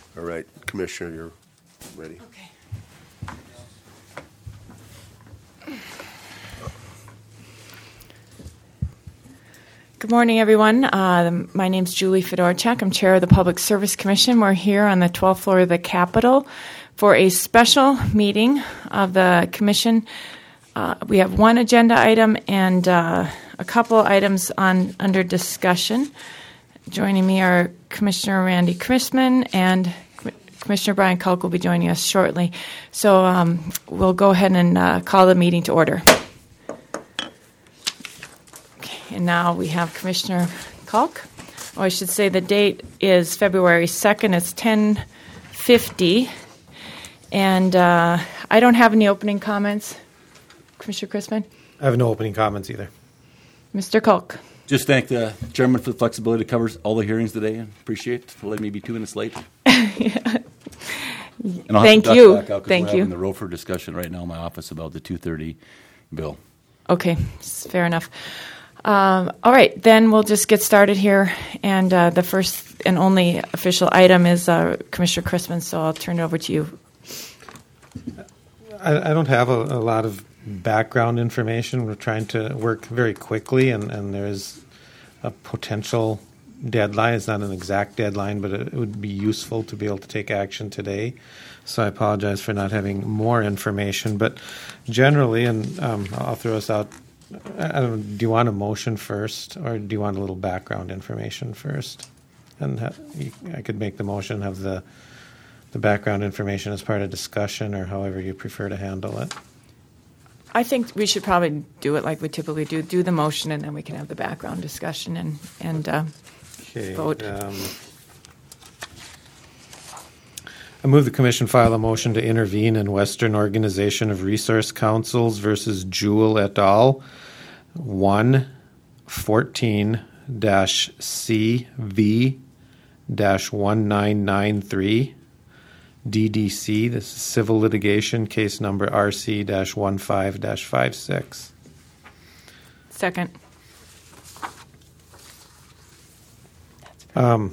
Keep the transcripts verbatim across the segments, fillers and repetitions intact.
All right, Commissioner, you're ready. Okay. Good morning, everyone. Uh, my name is Julie Fedorchak. I'm chair of the Public Service Commission. We're here on the twelfth floor of the Capitol for a special meeting of the Commission. Uh, we have one agenda item and uh, a couple items on under discussion. Joining me are Commissioner Randy Chrisman and Commissioner Brian Culk will be joining us shortly. So um, we'll go ahead and uh, call the meeting to order. And now we have Commissioner Culk. Oh, I should say the date is February second. It's ten fifty. And uh, I don't have any opening comments. Commissioner Chrisman? I have no opening comments either. Mister Culk? Just thank the chairman for the flexibility to cover all the hearings today. I appreciate it for letting me be two minutes late. Yeah. And I'll Thank have to duck you. back out 'cause Thank we're you. having the ROFR discussion right now in my office about the two thirty bill. Okay, fair enough. Um, all right, then we'll just get started here. And uh, the first and only official item is uh, Commissioner Chrisman, so I'll turn it over to you. I, I don't have a, a lot of background information. We're trying to work very quickly, and, and there's a potential deadline. It's not an exact deadline, but it, it would be useful to be able to take action today. So I apologize for not having more information. But generally, and um, I'll throw us out, I don't, do you want a motion first, or do you want a little background information first? And ha- you, I could make the motion, have the the background information as part of discussion, or however you prefer to handle it. I think we should probably do it like we typically do, do the motion, and then we can have the background discussion and, and uh, Okay, vote. Um, I move the Commission file a motion to intervene in Western Organization of Resource Councils versus Jewell et al. one fourteen C V one nine nine three D D C. This is civil litigation case number R C one five five six. Second. Um,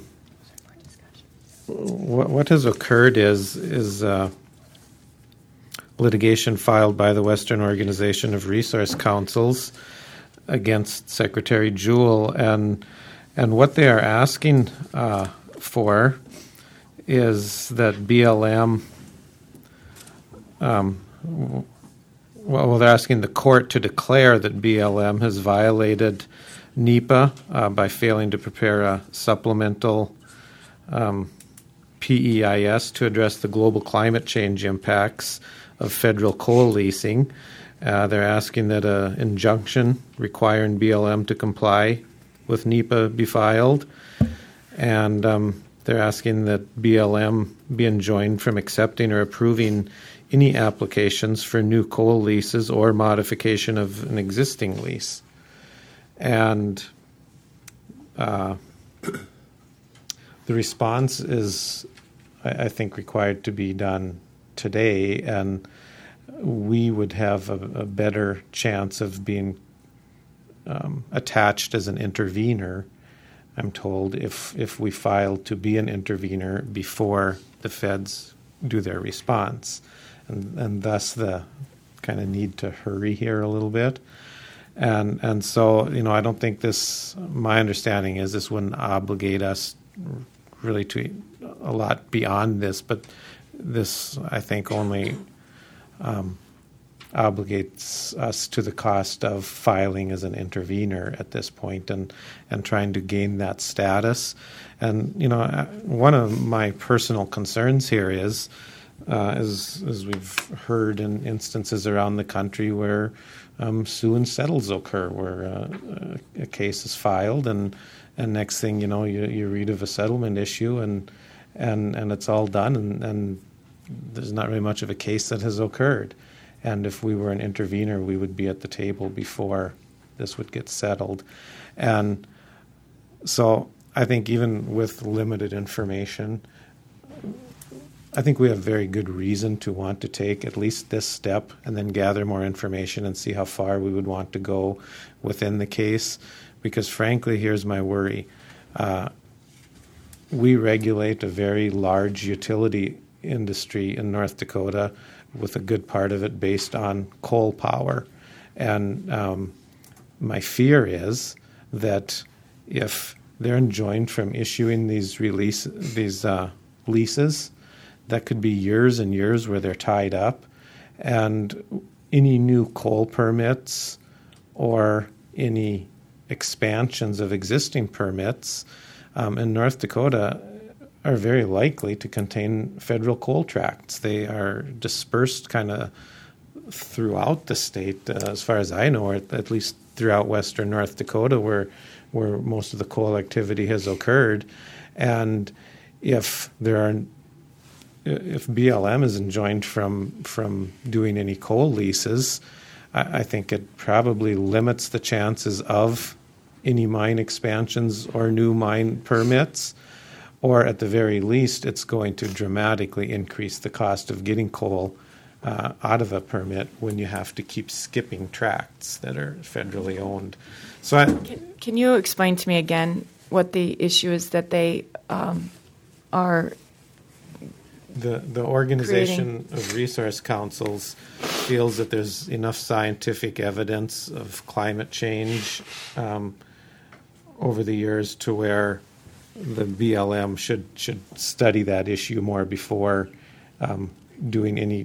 what, what has occurred is is uh, litigation filed by the Western Organization of Resource Councils against Secretary Jewell, and and what they are asking uh, for is that B L M. Um, well, they're asking the court to declare that B L M has violated NEPA uh, by failing to prepare a supplemental um, P E I S to address the global climate change impacts of federal coal leasing. Uh, they're asking that an injunction requiring B L M to comply with NEPA be filed, and um, they're asking that B L M be enjoined from accepting or approving any applications for new coal leases or modification of an existing lease. And uh, the response is, I, I think, required to be done today, and we would have a, a better chance of being um, attached as an intervener, I'm told, if, if we filed to be an intervener before the feds do their response. And, and thus the kind of need to hurry here a little bit. And and so, you know, I don't think this, my understanding is this wouldn't obligate us really to a lot beyond this, but this, I think, only um, obligates us to the cost of filing as an intervener at this point and, and trying to gain that status. And, you know, one of my personal concerns here is, uh, as, as we've heard in instances around the country where Um, sue and settles occur, where uh, a case is filed, and and next thing you know, you, you read of a settlement issue, and and and it's all done, and, and there's not really much of a case that has occurred. And if we were an intervener, we would be at the table before this would get settled. And so I think even with limited information, I think we have very good reason to want to take at least this step and then gather more information and see how far we would want to go within the case. Because frankly, here's my worry. Uh, we regulate a very large utility industry in North Dakota, with a good part of it based on coal power. And um, my fear is that if they're enjoined from issuing these release these uh, leases, that could be years and years where they're tied up, and any new coal permits or any expansions of existing permits um, in North Dakota are very likely to contain federal coal tracts. They are dispersed kind of throughout the state, uh, as far as I know, or at, at least throughout western North Dakota, where where most of the coal activity has occurred. And if there are if B L M is enjoined from from doing any coal leases, I, I think it probably limits the chances of any mine expansions or new mine permits, or at the very least, it's going to dramatically increase the cost of getting coal uh, out of a permit when you have to keep skipping tracts that are federally owned. So I, Can, can you explain to me again what the issue is that they um, are The the Organization of Resource Councils feels that there's enough scientific evidence of climate change um, over the years to where the B L M should should study that issue more before um, doing any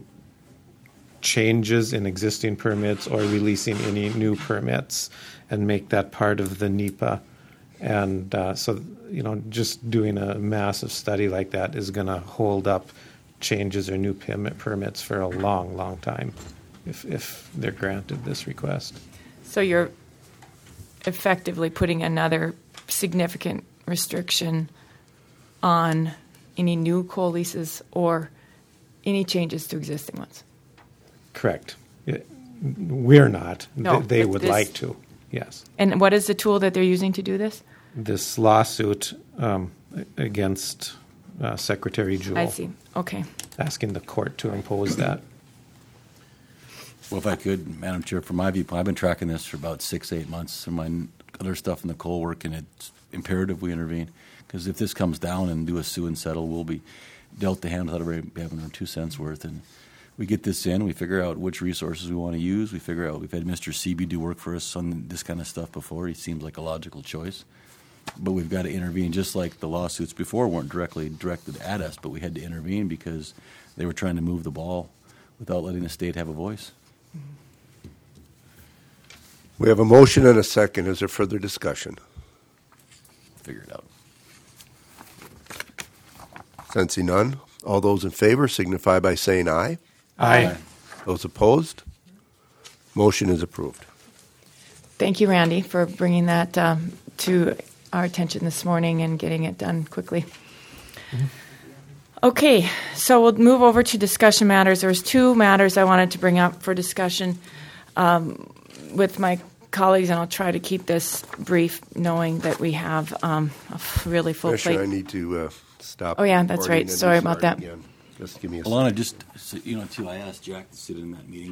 changes in existing permits or releasing any new permits, and make that part of the NEPA. And uh, so, you know, just doing a massive study like that is going to hold up changes or new permit permits for a long, long time if, if they're granted this request. So you're effectively putting another significant restriction on any new coal leases or any changes to existing ones. Correct. It, we're not. No, Th- they but would this- like to, yes. And what is the tool that they're using to do this? This lawsuit um, against uh, Secretary Jewell, I see. Okay. asking the court to impose that. Well, if I could, Madam Chair, from my viewpoint, I've been tracking this for about six, eight months, and my other stuff in the coal work, and it's imperative we intervene. Because if this comes down and do a sue and settle, we'll be dealt the hand without everybody having our two cents worth. And we get this in, we figure out which resources we want to use. We figure out, we've had Mister Seeby do work for us on this kind of stuff before. He seems like a logical choice. But we've got to intervene, just like the lawsuits before weren't directly directed at us, but we had to intervene because they were trying to move the ball without letting the state have a voice. We have a motion and a second. Is there further discussion? Figure it out. Sensing none, all those in favor signify by saying aye. Aye. Those opposed? Motion is approved. Thank you, Randy, for bringing that um, to our attention this morning and getting it done quickly. Mm-hmm. Okay, so we'll move over to discussion matters. There's two matters I wanted to bring up for discussion um, with my colleagues, and I'll try to keep this brief, knowing that we have um, a f- really full Commissioner, I plate. need to uh, stop. Oh, yeah, that's recording right. and Sorry about restart that. again. Just give me a Alana, just, so, you know, too, I asked Jack to sit in that meeting